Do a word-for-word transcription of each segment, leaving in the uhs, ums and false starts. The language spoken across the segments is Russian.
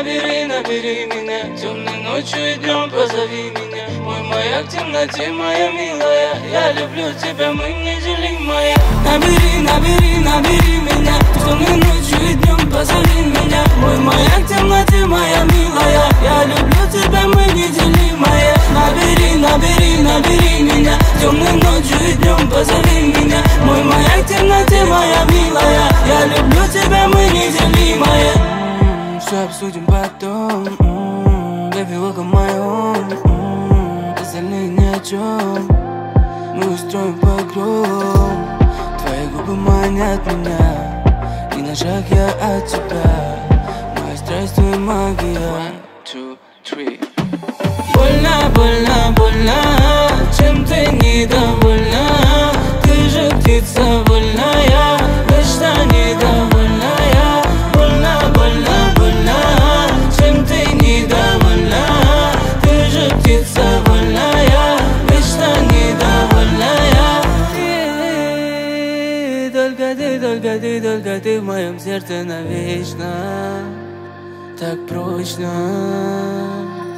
набери, набери меня. Темной ночью и днем позови меня. Мой маяк в темноте, моя милая. Я люблю тебя, мы неделимые. Набери, набери, набери меня. Темной ночью и днем позови меня. Мой маяк в темноте, моя милая. Я люблю тебя, мы неделимые. Набери, набери, набери меня. Темной ночью и днем позови меня. Мой маяк в темноте, моя милая. Я люблю тебя, мы неделимые. Все обсудим потом. Baby, welcome my home. Остальные ни о чем. Мы устроим погром. Твои губы манят меня. И на шаг я от тебя. Моя страсть, твоя магия. One, two, three. Больно, больно, больно. Чем ты недовольна? Ты же птица вольная. Вечно недовольная. Больно, больно, больно. Чем ты недовольна? Ты же птица вольная. Вечно недовольная. Ты, только ты, только ты, только ты в моем сердце навечно. Так прочно.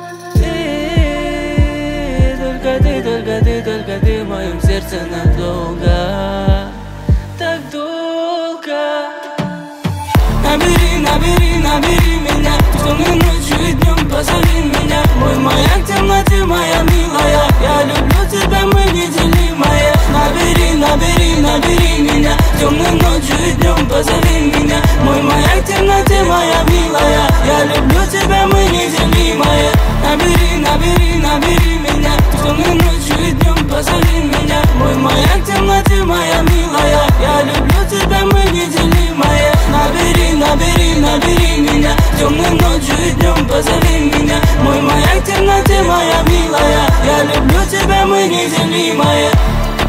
Только ты, только ты, только ты в моем сердце надолго. Так долго. Набери, набери, набери меня. Темной ночью и днем позови меня. Мой маяк в темноте, моя милая. Я люблю тебя, мы неделимые. Набери, набери, набери меня. Темной ночью и днем позови меня. Мой маяк в темноте, моя милая. Я люблю тебя, мы неделимые. Набери, набери, набери меня. Темной ночью и днем позови меня. Мой маяк в темноте, моя милая. Я люблю тебя, мы неделимые. Набери, набери, набери меня. Темной ночью и днем позови меня. Мой маяк в темноте, моя милая. Я люблю тебя, мы неделимые.